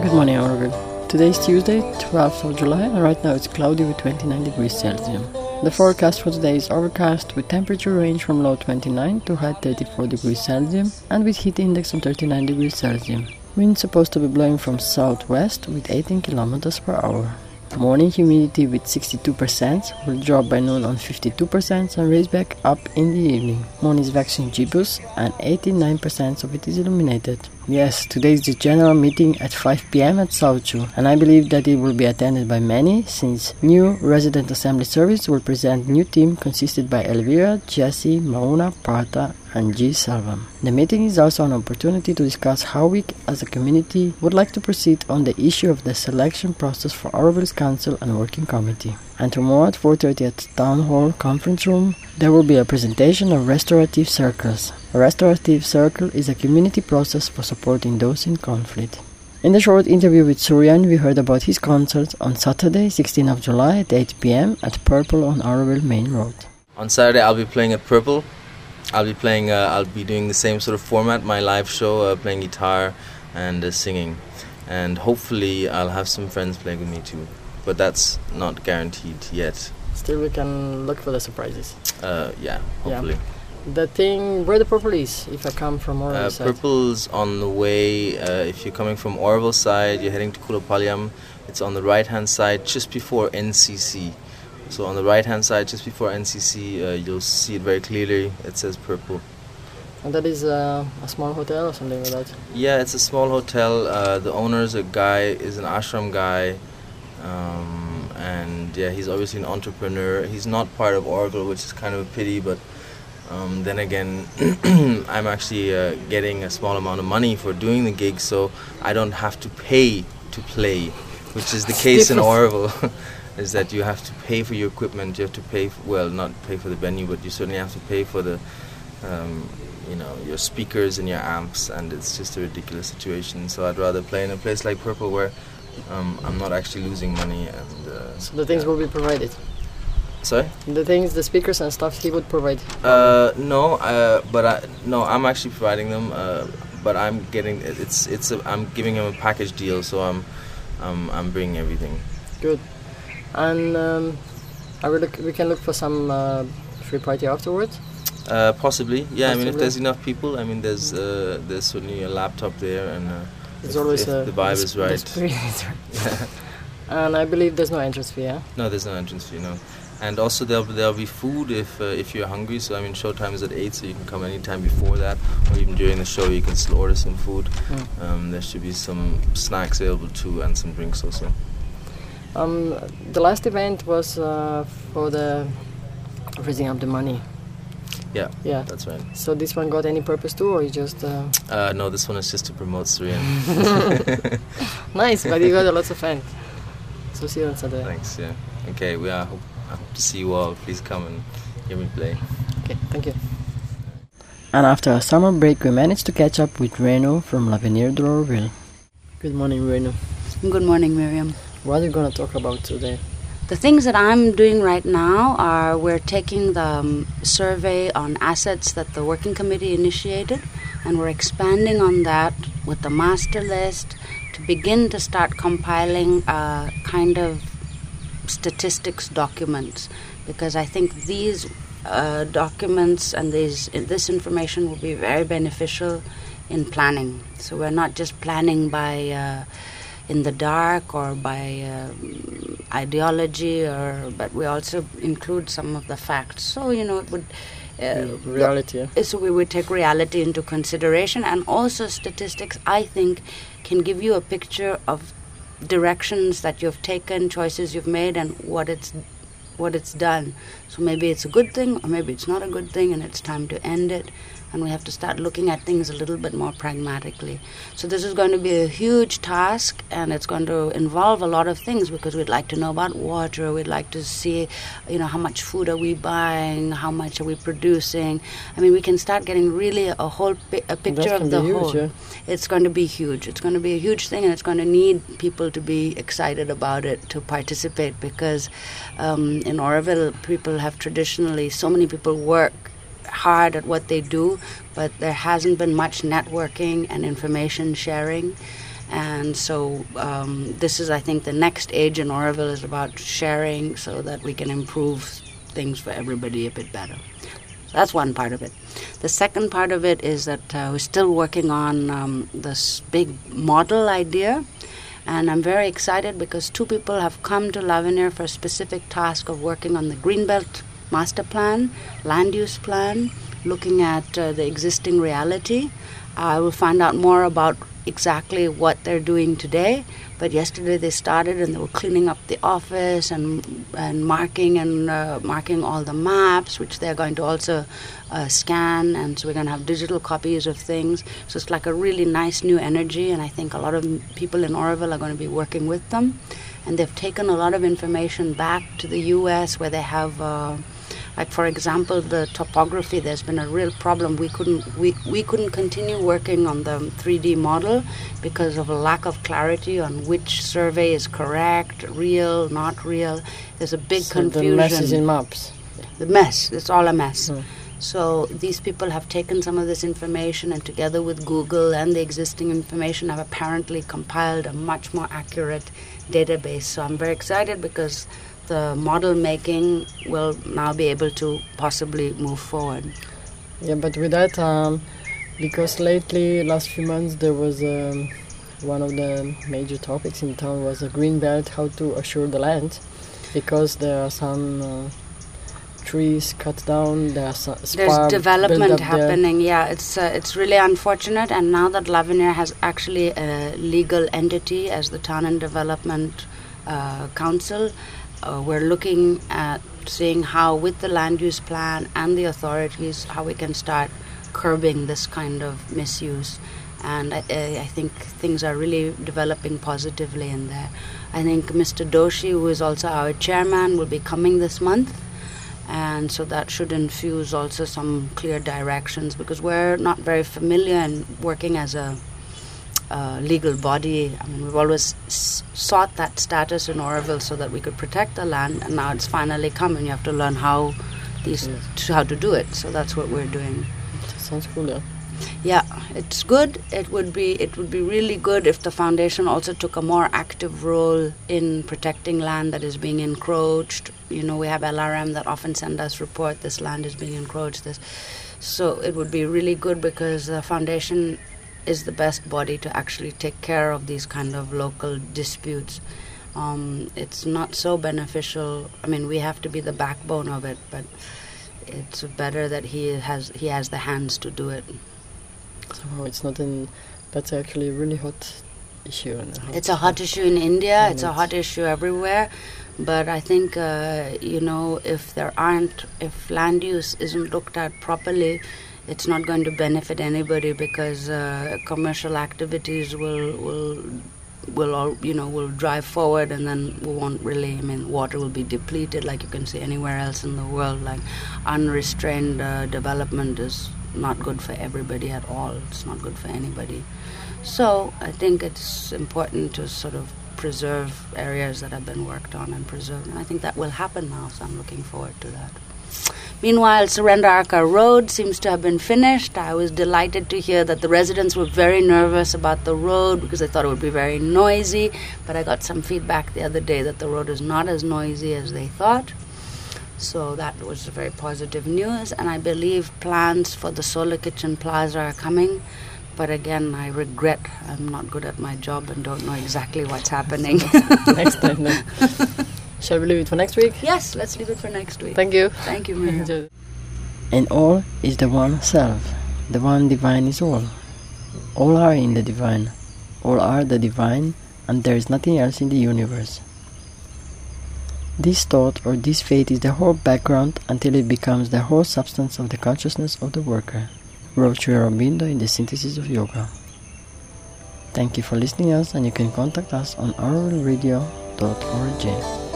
Good morning, Oroville. Today is Tuesday, 12th of July, and right now it's cloudy with 29 degrees Celsius. The forecast for today is overcast with temperature range from low 29 to high 34 degrees Celsius and with heat index of 39 degrees Celsius. Wind supposed to be blowing from southwest with 18 kilometers per hour. Morning humidity with 62% will drop by noon on 52% and raise back up in the evening. Moon is waxing gibbous and 89% of it is illuminated. Yes, today is the general meeting at 5 p.m. at Sauchu, and I believe that it will be attended by many since new resident assembly service will present new team consisted by Elvira, Jesse, Mauna, Partha and G. Salvam. The meeting is also an opportunity to discuss how we as a community would like to proceed on the issue of the selection process for Oroville's Council and Working Committee. And tomorrow at 4:30 at Town Hall Conference Room, there will be a presentation of restorative circles. A restorative circle is a community process for supporting those in conflict. In the short interview with Suryan, we heard about his concert on Saturday, 16th of July at 8 p.m. at Purple on Oroville Main Road. On Saturday, I'll be playing at Purple. I'll be doing the same sort of format, my live show, playing guitar and singing. And hopefully I'll have some friends playing with me too. But that's not guaranteed yet. Still, we can look for the surprises. Yeah, hopefully. Yeah. The thing, where the Purple is, if I come from Oroville side? Purple's on the way, if you're coming from Oroville side, you're heading to Kulopalyam. It's on the right-hand side, just before NCC. So on the right-hand side, just before NCC, you'll see it very clearly. It says Purple. And that is a small hotel or something like that? Yeah, it's a small hotel. The owner is an ashram guy. And yeah, he's obviously an entrepreneur. He's not part of Oroville, which is kind of a pity, but then again, I'm actually getting a small amount of money for doing the gig, so I don't have to pay to play, which is the case in Oroville. Is that you have to pay for your equipment, you have to pay, not pay for the venue, but you certainly have to pay for the, your speakers and your amps, and it's just a ridiculous situation. So I'd rather play in a place like Purple where I'm not actually losing money. And so the things will be provided? Sorry? The speakers and stuff he would provide? No, I'm actually providing them, but I'm getting, I'm giving him a package deal, so I'm bringing everything. Good. And we can look for some free party afterwards? Possibly, yeah. Possibly. I mean, if there's enough people, I mean, there's certainly a laptop there, and if the vibe is right. Yeah. And I believe there's no entrance fee, yeah? No, there's no entrance fee, no. And also there'll be food if you're hungry. So I mean, show time is at 8, so you can come anytime before that, or even during the show you can still order some food. There should be some snacks available too, and some drinks also. The last event was for the raising up the money. Yeah, that's right. So this one got any purpose too, or you just... No, this one is just to promote Suryan. Nice, but you got a lot of fans. So see you on Saturday. Thanks, yeah. Okay, I hope to see you all. Please come and hear me play. Okay, thank you. And after a summer break, we managed to catch up with Renu from L'Avenir de Oroville. Good morning, Renu. Good morning, Miriam. What are you going to talk about today? The things that I'm doing right now are we're taking the survey on assets that the Working Committee initiated, and we're expanding on that with the master list to begin to start compiling a kind of statistics documents, because I think these documents and this information will be very beneficial in planning. So we're not just planning by in the dark or by ideology, but we also include some of the facts. So it would reality. So we would take reality into consideration, and also statistics, I think, can give you a picture of directions that you've taken, choices you've made, and what it's done. So maybe it's a good thing, or maybe it's not a good thing, and it's time to end it. And we have to start looking at things a little bit more pragmatically. So this is going to be a huge task, and it's going to involve a lot of things, because we'd like to know about water, we'd like to see, how much food are we buying, how much are we producing. I mean, we can start getting really a picture of the whole. Yeah. It's going to be huge. It's going to be a huge thing, and it's going to need people to be excited about it, to participate, because in Oroville, people have traditionally, so many people work hard at what they do, but there hasn't been much networking and information sharing. And so this is, I think, the next age in Oroville is about sharing so that we can improve things for everybody a bit better. So that's one part of it. The second part of it is that we're still working on this big model idea. And I'm very excited because 2 people have come to L'Avenir for a specific task of working on the Greenbelt Master Plan, land use plan, looking at the existing reality. I will find out more about exactly what they're doing today, but yesterday they started and they were cleaning up the office and marking all the maps, which they're going to also scan, and so we're going to have digital copies of things. So it's like a really nice new energy, and I think a lot of people in Oroville are going to be working with them. And they've taken a lot of information back to the U.S. where they have like, for example, the topography. There's been a real problem. We couldn't continue working on the 3D model because of a lack of clarity on which survey is correct, real, not real. There's a big confusion. The mess is in maps. The mess. It's all a mess. Mm. So these people have taken some of this information and together with Google and the existing information have apparently compiled a much more accurate database. So I'm very excited because the model making will now be able to possibly move forward. Yeah, but with that, because lately, last few months, there was one of the major topics in town was a green belt, how to assure the land, because there are some trees cut down, there's development happening. Yeah, it's really unfortunate, and now that L'Avenir has actually a legal entity as the Town and Development Council, we're looking at seeing how, with the land use plan and the authorities, how we can start curbing this kind of misuse. And I think things are really developing positively in there. I think Mr. Doshi, who is also our chairman, will be coming this month. And so that should infuse also some clear directions, because we're not very familiar in working as a legal body. I mean, we've always sought that status in Oroville so that we could protect the land, and now it's finally come, and you have to learn how to do it. So that's what we're doing. Sounds cool, yeah. Yeah, it's good. It would be really good if the foundation also took a more active role in protecting land that is being encroached. You know, we have LRM that often send us report this land is being encroached. So it would be really good, because the foundation is the best body to actually take care of these kind of local disputes. It's not so beneficial. I mean, we have to be the backbone of it, but it's better that he has the hands to do it. Somehow it's not that's actually a really hot issue. It's a hot issue in India. It's a hot issue everywhere. But I think, if land use isn't looked at properly, it's not going to benefit anybody, because commercial activities will drive forward, and then we won't really, water will be depleted like you can see anywhere else in the world. Like, unrestrained development is not good for everybody at all. It's not good for anybody. So I think it's important to sort of preserve areas that have been worked on and preserved, and I think that will happen now, so I'm looking forward to that. Meanwhile, Surrender Arca Road seems to have been finished. I was delighted to hear that the residents were very nervous about the road because they thought it would be very noisy, but I got some feedback the other day that the road is not as noisy as they thought. So that was very positive news, and I believe plans for the Solar Kitchen Plaza are coming. But again, I regret I'm not good at my job and don't know exactly what's happening. Next time then. Shall we leave it for next week? Yes, let's leave it for next week. Thank you. Thank you, Miriam. And all is the one self. The one divine is all. All are in the divine. All are the divine, and there is nothing else in the universe. This thought or this faith is the whole background until it becomes the whole substance of the consciousness of the worker, wrote Sri Aurobindo in the Synthesis of Yoga. Thank you for listening to us, and you can contact us on aurorelradio.org.